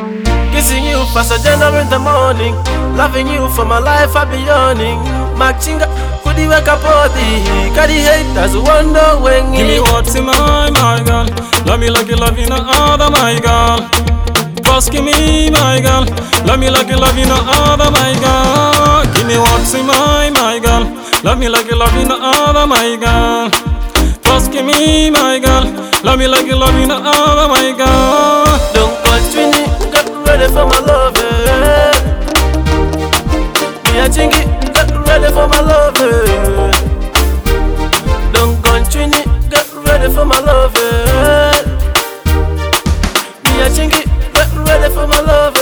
Kissing you Pasadena in the morning, loving you for my life I be yearning. Machinga kudi weka podi, kadi haters wonder when Give me what's in my girl. Love me like you love no other, my girl. Just give me, my girl. Love me like you love no other, my girl. Give me what's in my girl. Love me like you love no other, my girl. Just give me, my girl. Love me like you love no other, my girl. Don't touch me, get ready for my love. Me a chingy, get ready for my love. Don't country, get ready for my love. Me a chingy, get ready for my love.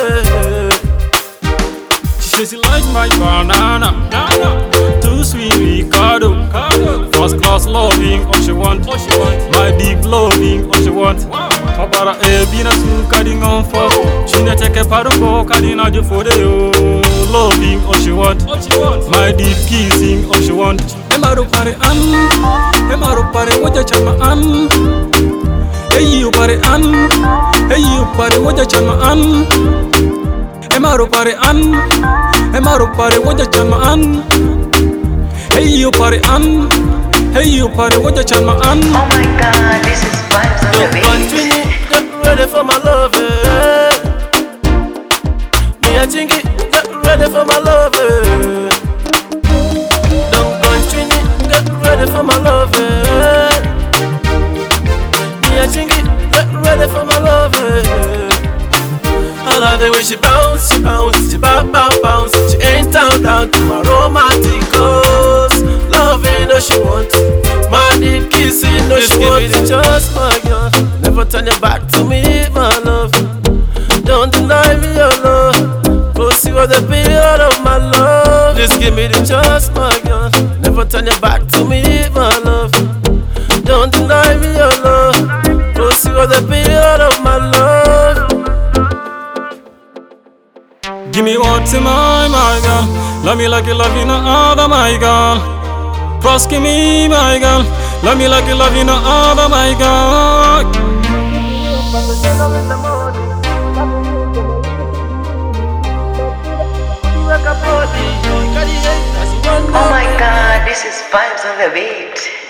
She says she like my banana, too sweet Ricardo. First class loving, all she want. My deep loving, all she want. Pabara bina su cutting on for. She ne take a pardon for cutting out you for the loving, all she want. My deep kissing, all she want. Emaru pare emaru pare waja chama hey you pare hey you pare waja chama emaru pare waja chama hey you pare hey you pare waja chama Oh my God, this is vibes on the Don't country, beat. get ready for my love. Me a chingy, get ready for my love. Don't country, get ready for my love. Me a chingy, get ready for my love. I love the way she bounce, she bounce. She ain't down to my romantic goals. Loving all she wants, my deep kissing all she wants. Give me the chance, my girl. Never turn your back to me, my love. Don't deny me your love. Cause you are the period of my love. Just give me the chance, my girl. Never turn your back to me, my love. Don't deny me your love. Cause you are the period of my love. Give me what's in my girl. Love me like you love no other, my girl. Trust give me, my girl. Love me like you love no other, my girl. Oh my God, this is vibes on the beat.